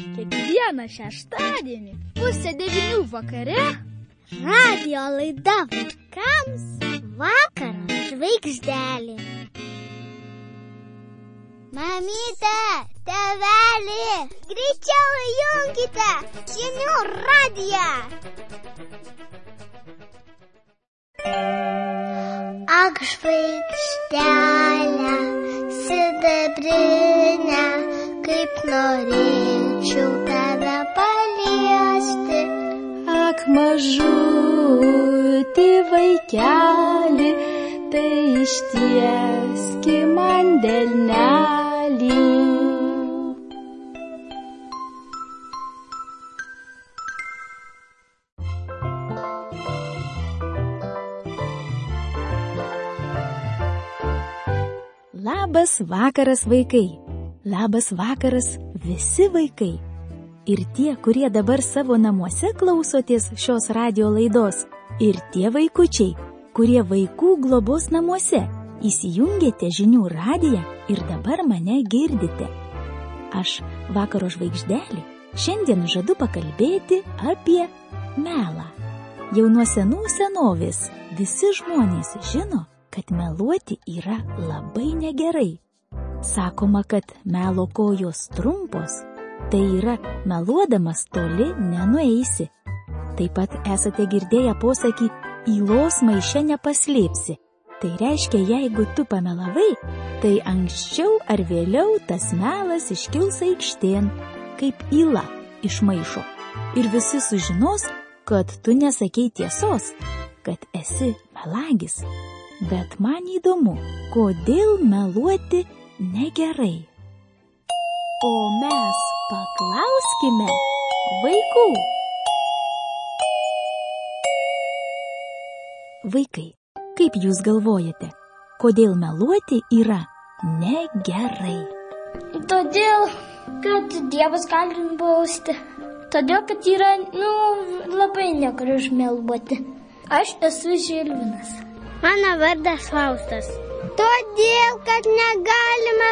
Kiekvieną šeštadienį 8:30 vakare radijo laida vaikams Vakaro žvaigždelė. Mamyte, tėvelį, greičiau įjunkite žinių radiją. Ak, žvaigždelę sidabrinę, kaip norėčiau tave paliesti. Ak, mažutį vaikelį, tai ištieski man delnelį. Labas vakaras, vaikai! Labas vakaras, visi vaikai! Ir tie, kurie dabar savo namuose klausotės šios radijo laidos, ir tie vaikučiai, kurie vaikų globos namuose, įsijungėte žinių radiją ir dabar mane girdite. Aš, Vakaro žvaigždelė, šiandien žadu pakalbėti apie melą. Jau nuo senų senovės visi žmonės žino, kad meluoti yra labai negerai. Sakoma, kad melo kojos trumpos, tai yra meluodamas toli nenueisi. Taip pat esate girdėję posakį ylos maiše nepaslėpsi. Tai reiškia, jeigu tu pamelavai, tai anksčiau ar vėliau tas melas iškils aikštėn, kaip yla iš maišo. Ir visi sužinos, kad tu nesakei tiesos, kad esi melagis. Bet man įdomu, kodėl meluoti negerai. O mes paklauskime vaikų. Vaikai, kaip jūs galvojate, kodėl meluoti yra negerai? Todėl, kad Dievas gali bausti. Todėl, kad yra, labai negražu meluoti. Aš esu Žilvinas. Mano vardas Faustas. Todėl, kad negalima,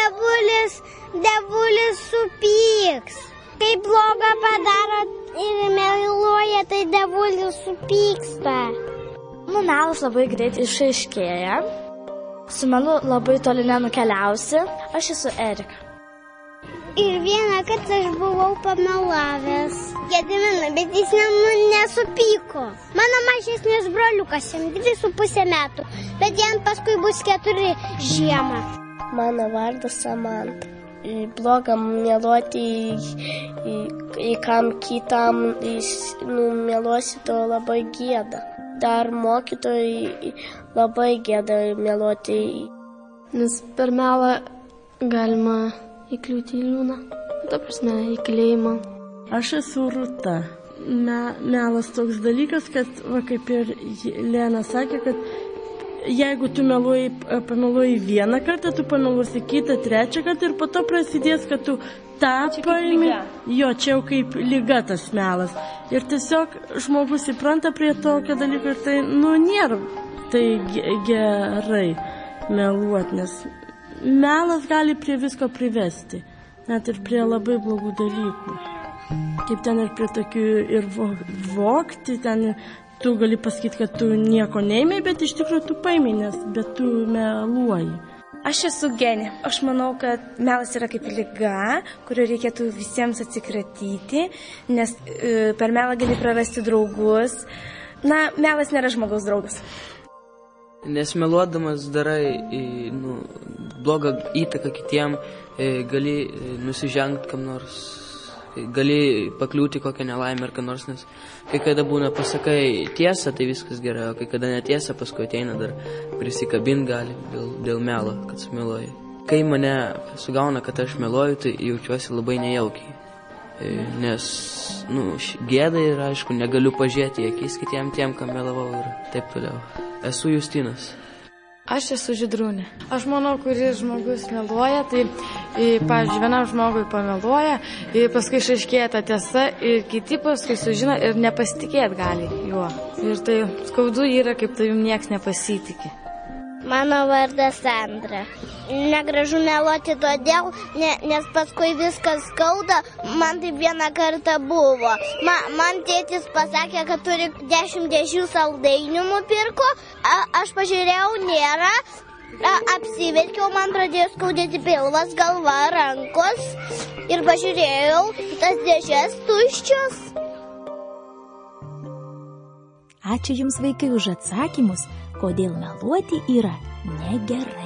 devulis supyks. Kai blogą padaro ir meluoja, tai devulis supyksta. Melas labai greit išaiškėja. Su melu labai toli nenukeliausi. Aš esu Erika. Ir vieną kartą aš buvau pamelavęs Gediminui, bet jis nesupyko. Mano mažesnis broliukas, jam 2,5 metų, bet jam paskui bus 4 žiemą. Mano vardas Samanta. Bloga meluoti į kam kitam meluosi, to labai gėda. Dar mokytojai labai gėda meluoti. Nes per melą galima įkliūti į liūną, ta prasme, į kalėjimą. Aš esu Rūta. Melas toks dalykas, kad, kaip ir Lena sakė, kad jeigu tu pameluoji vieną kartą, tu pameluosi kitą, trečią kartą ir po to prasidės, kad tu tą paimi. Jo, čia jau kaip liga tas melas. Ir tiesiog žmogus įpranta prie tokio dalyko ir tai, nėra tai gerai meluoti, nes melas gali prie visko privesti, net ir prie labai blogų dalykų. Kaip ten ir prie tokių ir vogti, ten tu gali pasakyti, kad tu nieko neėmei, bet iš tikrųjų tu paėmei, bet tu meluoji. Aš esu Genė. Aš manau, kad melas yra kaip liga, kurio reikėtų visiems atsikratyti, nes per melą gali prarasti draugus. Melas nėra žmogaus draugas. Nes meluodamas darai blogą įtaką kitiem, gali nusižengti kam nors, gali pakliūti kokią nelaimę ar ką nors, nes kai kada būna pasakai tiesą, tai viskas gerai, o kai kada netiesą, paskui ateina dar prisikabint gali dėl melo, kad sumeluoji. Kai mane sugauna, kad aš meluoju, tai jaučiuosi labai nejaukiai, nes gėda ir aišku, negaliu pažiūrėti į akis kitiem tiem, kam melavau ir taip toliau. Esu Justinas. Aš esu Žydrūnė. Aš manau, kuris žmogus meluoja, tai, pavyzdžiui, vienam žmogui pameluoja, paskui išaiškėja ta tiesa ir kiti paskui sužino ir nepasitikėt gali juo. Ir tai skaudu yra, kaip tai jums nieks nepasitikė. Mano vardas Sandra. Negražu meluoti todėl, nes paskui viskas skauda, man tai vieną kartą buvo. Man tėtis pasakė, kad turi 10 dėžių saldainių nupirko, aš pažiūrėjau, nėra, apsiverkiau, man pradėjo skaudėti pilvas, galva, rankos ir pažiūrėjau, tas dėžės tuščios. Ačiū Jums, vaikai, už atsakymus, kodėl meluoti yra negerai.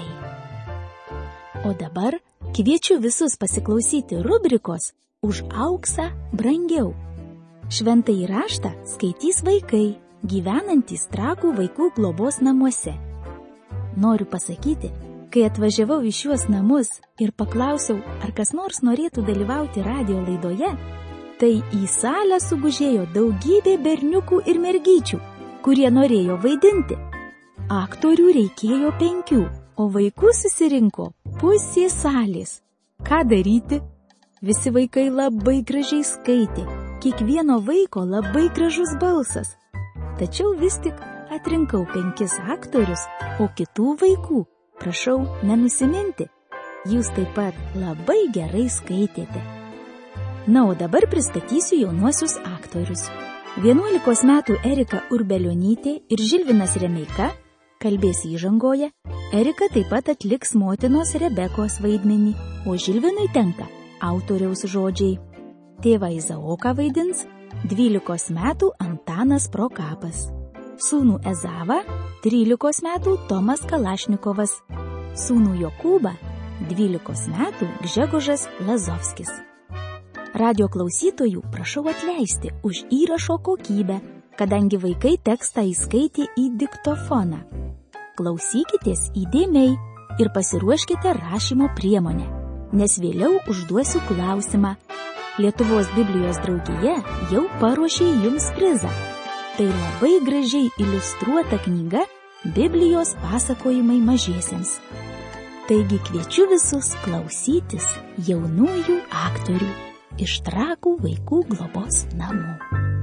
O dabar kviečiu visus pasiklausyti rubrikos Už auksą brangiau. Šventąjį raštą skaitys vaikai, gyvenantys Trakų vaikų globos namuose. Noriu pasakyti, kai atvažiavau į šiuos namus ir paklausiau, ar kas nors norėtų dalyvauti radijo laidoje, tai į salę sugužėjo daugybė berniukų ir mergyčių, kurie norėjo vaidinti. Aktorių reikėjo 5, o vaikų susirinko pusė salės. Ką daryti? Visi vaikai labai gražiai skaitė, kiekvieno vaiko labai gražus balsas. Tačiau vis tik atrinkau 5 aktorius, o kitų vaikų, prašau, nenusiminti. Jūs taip pat labai gerai skaitėte. Na, o dabar pristatysiu jaunuosius aktorius. 11 metų Erika Urbelionytė ir Žilvinas Remeika kalbės įžangoje. Erika taip pat atliks motinos Rebekos vaidmenį, o Žilvinui tenka autoriaus žodžiai. Tėvą Izaoką vaidins 12 metų Antanas Prokapas. Sūnų Ezavą 13 metų Tomas Kalašnikovas. Sūnų Jokūbą 12 metų Gžegožas Lazovskis. Radio klausytojų prašau atleisti už įrašo kokybę, kadangi vaikai tekstą įskaitė į diktofoną. Klausykitės įdėmiai ir pasiruoškite rašymo priemonę, nes vėliau užduosiu klausimą. Lietuvos Biblijos draugija jau paruošė jums prizą. Tai labai gražiai iliustruota knyga Biblijos pasakojimai mažiesiems. Taigi kviečiu visus klausytis jaunųjų aktorių iš Trakų vaikų globos namų.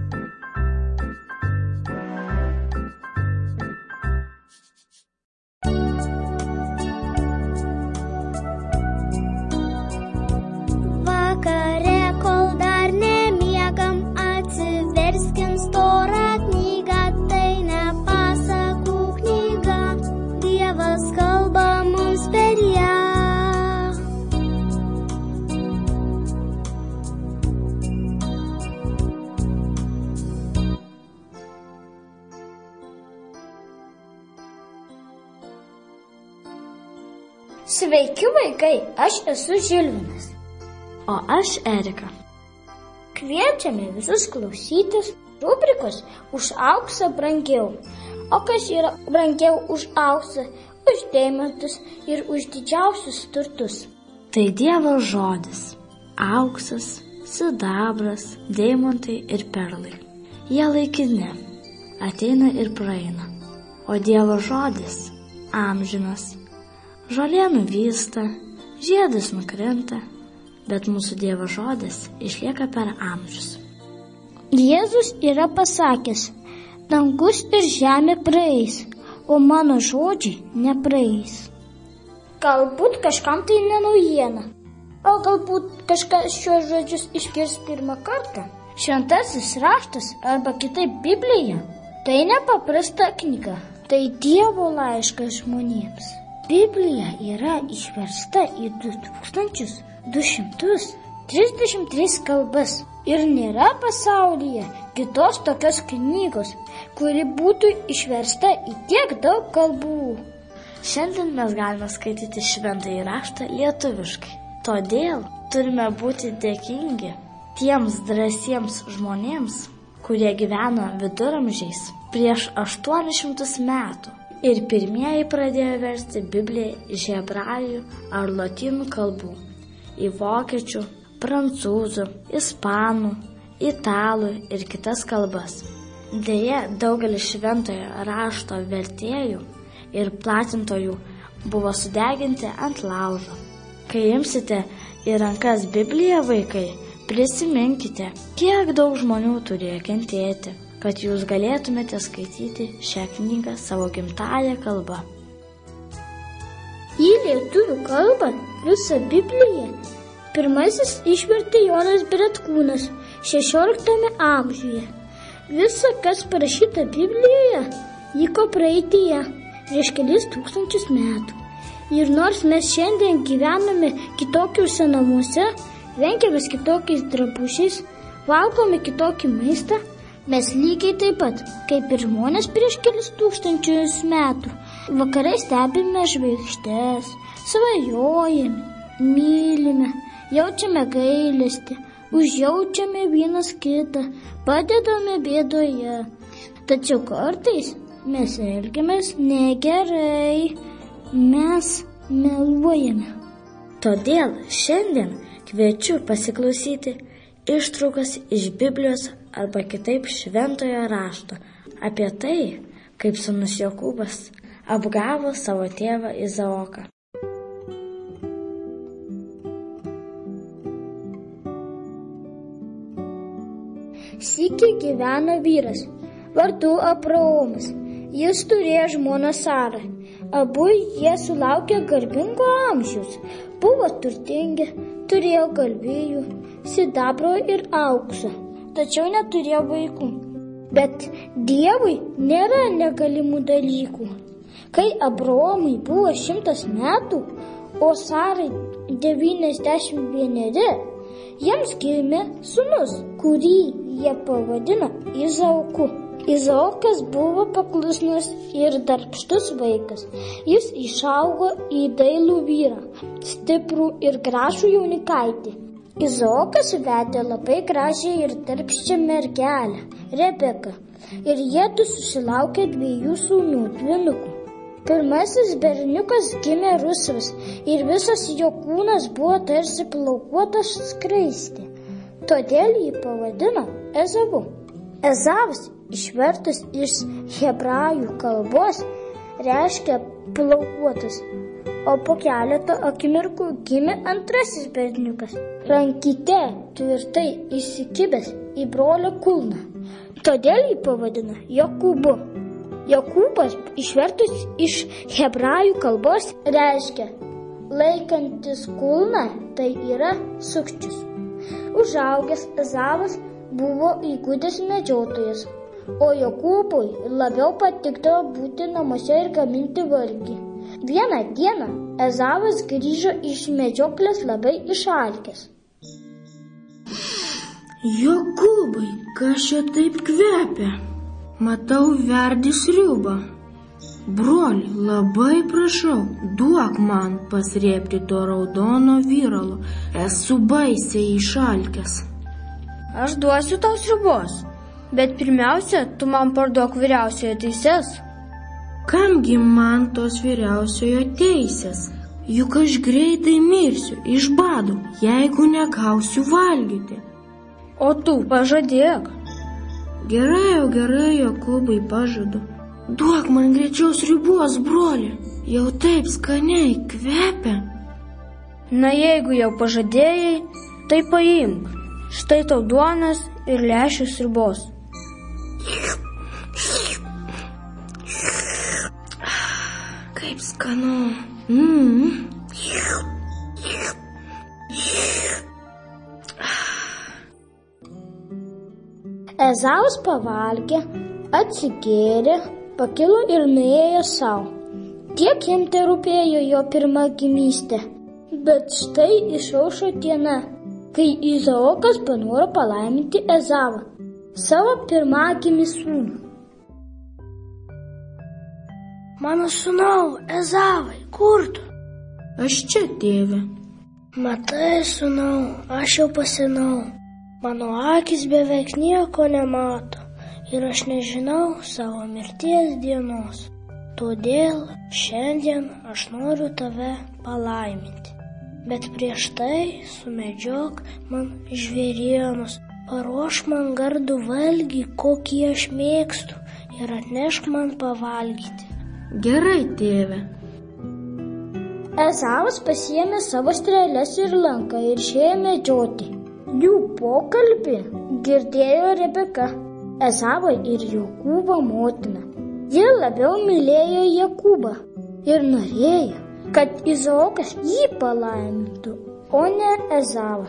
Vakare, kol dar nemiegam, atsiverskim storą knygą, tai ne pasakų knyga, Dievas kalba mums per ją. Sveiki vaikai, aš esu Žilvinas. O aš Erika. Kviečiame visus klausytis rubrikos Už auksą brangiau. O kas yra brangiau už auksą, už deimantus ir už didžiausius turtus? Tai Dievo žodis. Auksas, sidabras, deimantai ir perlai. Jie laikini, ateina ir praeina. O Dievo žodis amžinas. Žolė nuvysta, žiedas nukrinta, bet mūsų Dievo žodis išlieka per amžius. Jėzus yra pasakęs, dangus ir žemė praeis, o mano žodžiai nepraeis. Galbūt kažkam tai nenaujiena, o galbūt kažkas šios žodžius išgirs pirmą kartą. Šventasis raštas arba kitaip Biblija – tai nepaprasta knyga, tai Dievo laiškas žmonėms. Biblija yra išversta į 2233 kalbas ir nėra pasaulyje kitos tokios knygos, kuri būtų išversta į tiek daug kalbų. Šiandien mes galime skaityti šventąjį raštą lietuviškai. Todėl turime būti dėkingi tiems drąsiems žmonėms, kurie gyveno viduramžiais prieš 800 metų. Ir pirmieji pradėjo versti Bibliją iš hebrajų ar lotynų kalbų į vokiečių, prancūzų, ispanų, italų ir kitas kalbas. Deja, daugelis šventojo rašto vertėjų ir platintojų buvo sudeginti ant laužo. Kai imsite į rankas Bibliją, vaikai, prisiminkite, kiek daug žmonių turėjo kentėti, kad jūs galėtumėte skaityti šią knygą savo gimtąją kalbą. Į lietuvių kalbą visą Bibliją pirmasis išvertė Jonas Bretkūnas 16 amžiuje. Visa, kas parašyta Biblijoje, vyko praeityje prieš kelis tūkstančius metų. Ir nors mes šiandien gyvename kitokiuose namuose, rengiamės kitokiais drabužiais, valgome kitokį maistą, mes lygiai taip pat, kaip ir žmonės prieš kelis tūkstančius metų, vakarai stebime žvaigždes, svajojame, mylime, jaučiame gailestį, užjaučiame vienas kitą, padedame bėdoje. Tačiau kartais mes elgiamės negerai, mes meluojame. Todėl šiandien kviečiu pasiklausyti ištraukas iš Biblijos arba kitaip šventojo rašto apie tai, kaip sūnus Jokūbas apgavo savo tėvą Izaoką. Sykį gyveno vyras, vardu Abraomas. Jis turėjo žmoną Sarą. Abu jie sulaukė garbingo amžiaus, buvo turtingi, turėjo galvijų, sidabro ir aukso, tačiau neturėjo vaikų. Bet Dievui nėra negalimų dalykų. Kai Abraomui buvo 100 metų, o Sarai 91, jiems gimė sūnus, kurį jie pavadino Izaoku. Izaokas buvo paklusnus ir darbštus vaikas. Jis išaugo į dailų vyrą, stiprų ir gražų jaunikaitį. Izaokas vedė labai gražią ir darbščią mergelę, Rebeką, ir jiedu susilaukė 2 sūnų, dvynukų. Pirmasis berniukas gimė rusvas ir visas jo kūnas buvo tarsi plaukuotas skraistė. Todėl jį pavadino Ezavu. Ezavas, išvertus iš hebrajų kalbos, reiškia plaukuotas, o po keleto akimirkų gimė antrasis berniukas, rankyte tvirtai įsikibęs į brolio kulną. Todėl jį pavadino Jokūbu. Jokūbas, išvertus iš hebrajų kalbos, reiškia laikantis kulną, tai yra sukčius. Užaugęs Ezavas buvo įgudęs medžiotojas, o Jokūbui labiau patikdavo būti namuose ir gaminti valgį. Vieną dieną Ezavas grįžo iš medžioklės labai išalkęs. Jokūbai, kas čia taip kvepia? Matau, verdi sriubą. Broli, labai prašau, duok man pasrėbti to raudono viralo. Esu baisiai išalkęs. Aš duosiu tau sriubos, bet pirmiausia, tu man parduok vyriausiojo teises. Kamgi man tos vyriausiojo teisės? Juk aš greitai mirsiu iš bado, jeigu negausiu valgyti. O tu pažadėk. Gerai, Jokūbai, pažadu. Duok man greičiau sriubos, broli, jau taip skaniai kvepia. Na, jeigu jau pažadėjai, tai paimk. Štai tau duonas ir lęšių sriubos. Kaip skanu. Ezavas pavalgė, atsigėrė, pakilo ir nuėjo savo. Tiek jam terūpėjo jo pirmagimystė. Bet štai išaušo diena, kai Izaokas panoro palaiminti Ezavą, savo pirmagimį sūnų. Mano sūnau, Ezavai, kur tu? Aš čia, tėve. Matai, sūnau, aš jau pasenau. Mano akis beveik nieko nemato ir aš nežinau savo mirties dienos. Todėl šiandien aš noriu tave palaiminti. Bet prieš tai sumedžiok man žvėrienos, paruošk man gardų valgį, kokį aš mėgstu, ir atnešk man pavalgyti. Gerai, tėve. Ezavas pasiėmė savo strėles ir lanką ir išėjo medžioti. Jų pokalbį girdėjo Rebeka, Ezavo ir Jokūbo motina. Ji labiau mylėjo Jokūbą ir norėjo, kad Izaokas jį palaimintų, o ne Ezavą.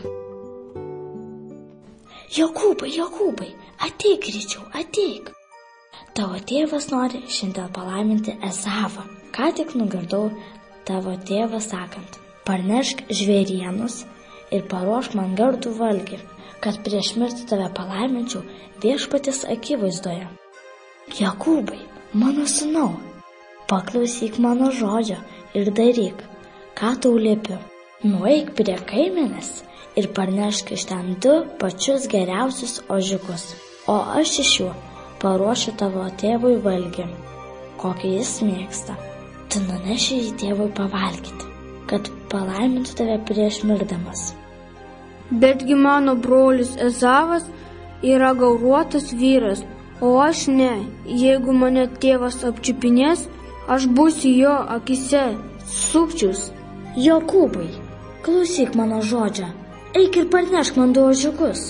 Jokūbai, ateik greičiau, ateik. Tavo tėvas nori šiandien palaiminti Ezavą. Ką tik nugirdau tavo tėvą sakant, parnešk žvėrienus ir paruošk man gardų valgį, kad prieš mirtį tave palaiminčiau viešpaties akivaizdoje. Jokūbai, mano sūnau, paklausyk mano žodžio ir daryk, ką tau liepiu. Nueik prie kaimenės ir parnešk iš ten 2 pačius geriausius ožiukus, o aš iš jų paruošiu tavo tėvui valgį, kokį jis mėgsta. Tu nuneši jį tėvui pavalgyti, kad palaimintų tave prieš mirdamas. Betgi mano brolis Ezavas yra gauruotas vyras, o aš ne. Jeigu mane tėvas apčiupinės, aš būsiu jo akise sukčius. Jokūbai, klausyk mano žodžio, eik ir parnešk man 2 ožiukus.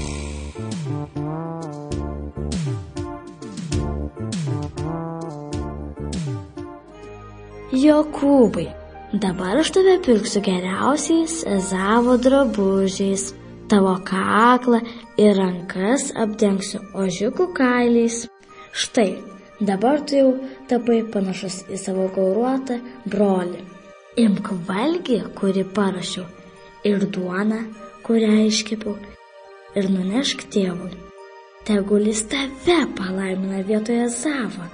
Jokūbai, dabar aš tave pirksiu geriausiais Ezavo drabužiais, tavo kaklą ir rankas apdengsiu ožiukų kailiais. Štai, dabar tu jau tapai panašus į savo gauruotą brolį. Imk valgį, kurį paruošiau, ir duoną, kurią iškepiau, ir nunešk tėvui. Tegul jis tave palaimina vietoje Ezavo.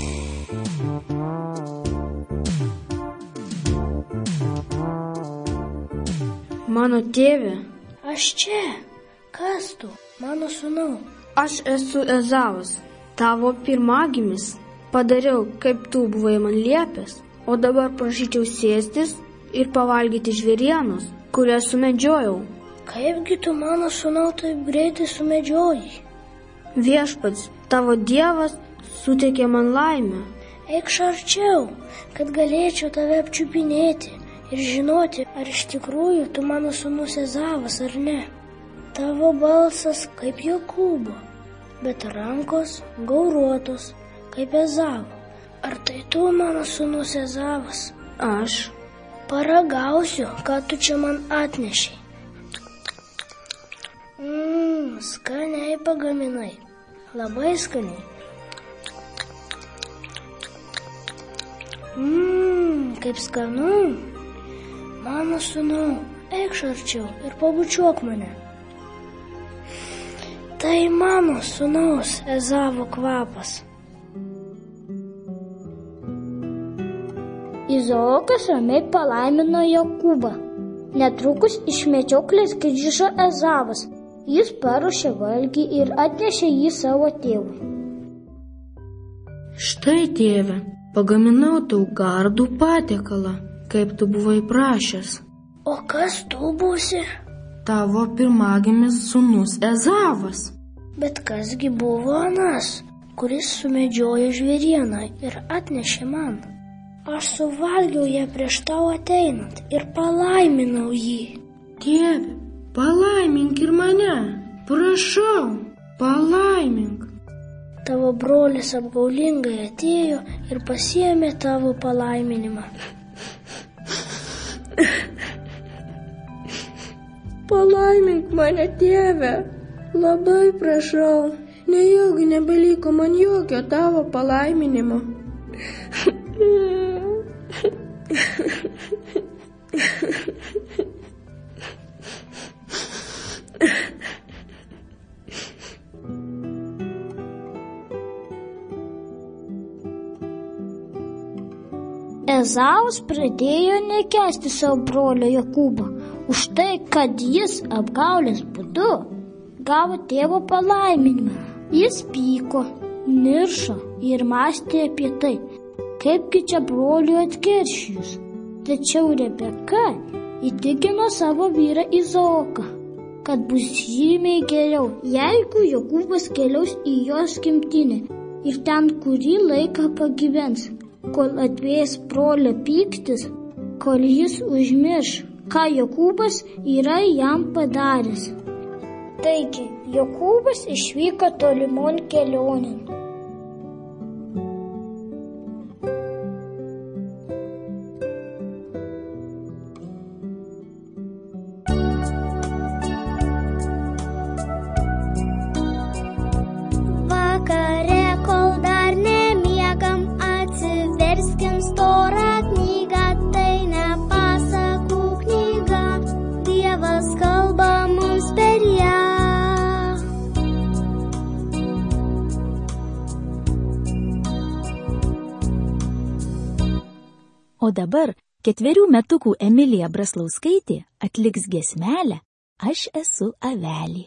Mano tėve, Aš čia. Kas tu, mano sūnau? aš esu Ezavas, tavo pirmagimis. Padariau, kaip tu buvai man liepęs, o dabar prašyčiau sėstis ir pavalgyti žvėrienos, kurias sumedžiojau. Kaipgi tu, mano sūnau, taip greitai sumedžiojai? Viešpats, tavo Dievas, suteikė man laimę. Eikš arčiau, kad galėčiau tave apčiupinėti ir žinoti, ar iš tikrųjų tu mano sūnus Ezavas ar ne. Tavo balsas kaip Jokūbo, bet rankos gauruotos kaip Ezavo. Ar tai tu mano sūnus Ezavas? Aš. Paragausiu, ką tu čia man atnešiai. Skaniai pagaminai. Labai skaniai. Kaip skanu. Mano sūnau, eikš arčiau ir pabučiuok mane. Tai mano sūnaus Ezavo kvapas. Izaokas ramiai palaimino Jokūbą. Netrukus iš medžioklės grįžo Ezavas. Jis paruošė valgį ir atnešė jį savo tėvui. Štai, tėve, pagaminau tau gardų patiekalą, kaip tu buvai prašęs. O kas tu būsi? Tavo pirmagimis sūnus Ezavas. Bet kasgi buvo anas, kuris sumedžiojo žvėrieną ir atnešė man? Aš suvalgiau ją prieš tau ateinant ir palaiminau jį. Tėve, palaimink ir mane. Prašau, palaimink. Tavo brolis apgaulingai atėjo ir pasiėmė tavo palaiminimą. Palaimink mane, tėve. Labai prašau. Nejaugi nebeliko man jokio tavo palaiminimo. Ezavas pradėjo nekęsti savo brolio Jokūbo už tai, kad jis apgaulės būdu gavo tėvo palaiminimą. Jis pyko, niršo ir mąstė apie tai, kaipgi čia broliui atkeršijus. Tačiau Rebeka įtikino savo vyrą Izaoką, kad bus žymiai geriau, jeigu Jokūbas keliaus į jos gimtinę ir ten kurį laiką pagyvens, kol atvės brolio pyktis, kol jis užmirš, ką Jokūbas yra jam padaręs. Taigi, Jokūbas išvyko tolimon kelionėn. O dabar 4 metukų Emilija Braslauskaitė atliks giesmelę Aš esu avelė.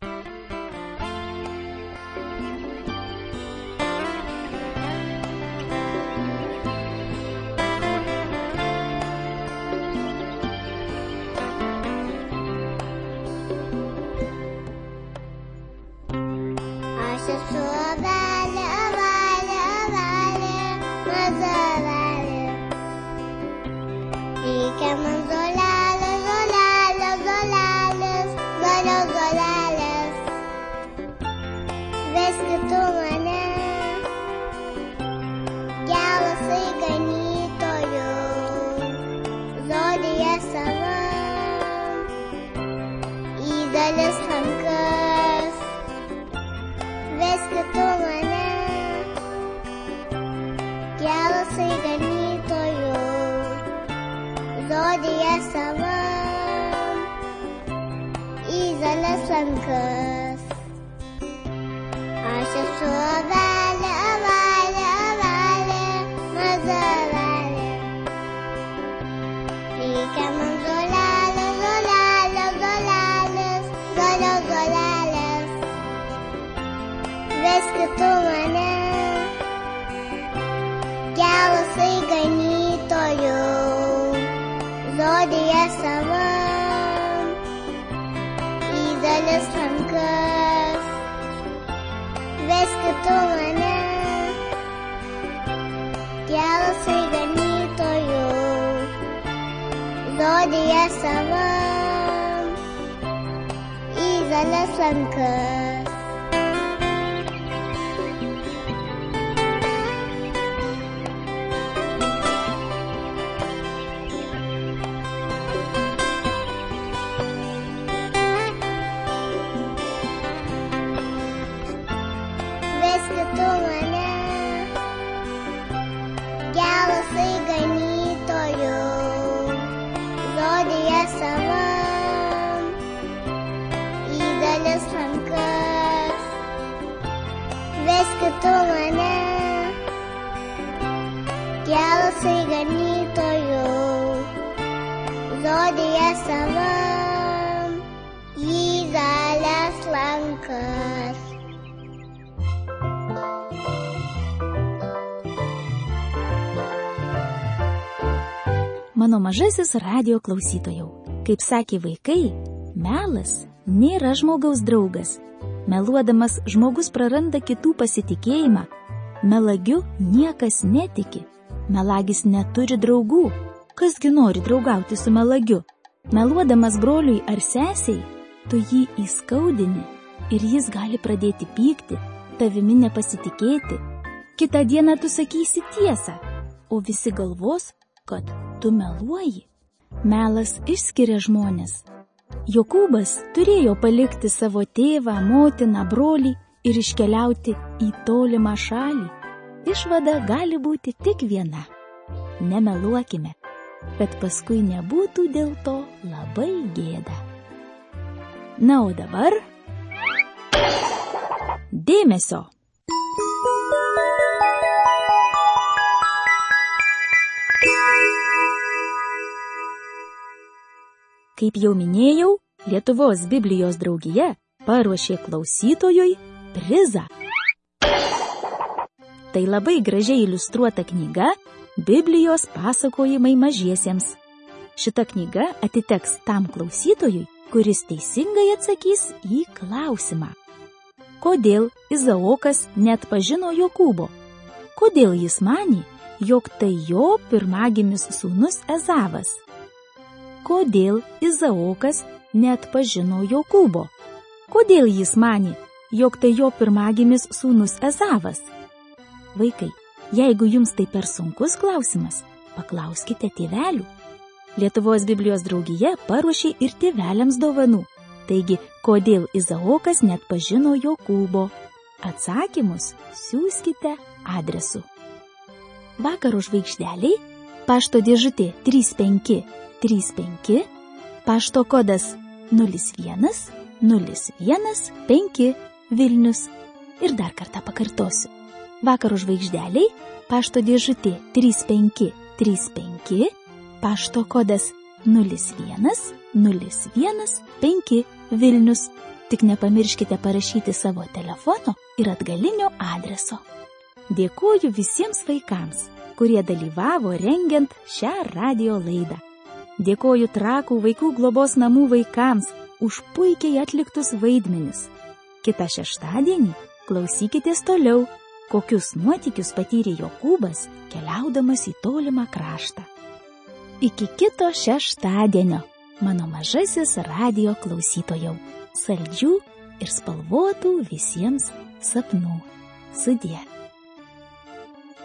Mano mažasis radijo klausytojau, kaip sakė vaikai, melas nėra žmogaus draugas. Meluodamas žmogus praranda kitų pasitikėjimą. Melagiu niekas netiki. Melagis neturi draugų. Kasgi nori draugauti su melagiu? Meluodamas broliui ar sesiai, tu jį įskaudini ir jis gali pradėti pykti, tavimi nepasitikėti. Kitą dieną tu sakysi tiesą, o visi galvos, kad tu meluoji. Melas išskiria žmonės. Jokūbas turėjo palikti savo tėvą, motiną, brolį ir iškeliauti į tolimą šalį. Išvada gali būti tik viena. Nemeluokime, kad paskui nebūtų dėl to labai gėda. Na, o dabar dėmesio! Kaip jau minėjau, Lietuvos Biblijos draugija paruošė klausytojui prizą. Tai labai gražiai iliustruota knyga Biblijos pasakojimai mažiesiems. Šita knyga atiteks tam klausytojui, kuris teisingai atsakys į klausimą. Kodėl Izaokas neatpažino Jokūbo? Kodėl jis manė, jog tai jo pirmagimis sūnus Ezavas? Kodėl Izaokas neatpažino Jokūbo? Kodėl jis manė, jog tai jo pirmagimis sūnus Ezavas? Vaikai, jeigu jums tai per sunkus klausimas, paklauskite tėvelių. Lietuvos Biblijos draugija paruošė ir tėveliams dovanų. Taigi, kodėl Izaokas neatpažino Jokūbo? Atsakymus siųskite adresu. Vakaro žvaigždeliai, pašto dėžutė 3535, pašto kodas 01015 Vilnius. Ir dar kartą pakartosiu. Vakaro žvaigždeliai, pašto dėžutė 3535, 08135, pašto kodas 01015 Vilnius. Tik nepamirškite parašyti savo telefono ir atgalinio adreso. Dėkoju visiems vaikams, kurie dalyvavo rengiant šią radijo laidą. Dėkoju Trakų vaikų globos namų vaikams už puikiai atliktus vaidmenis. Kitą šeštadienį klausykitės toliau, kokius nuotykius patyrė Jokūbas keliaudamas į tolimą kraštą. Iki kito šeštadienio, mano mažasis radijo klausytojau. Saldžių ir spalvotų visiems sapnų. Sudie.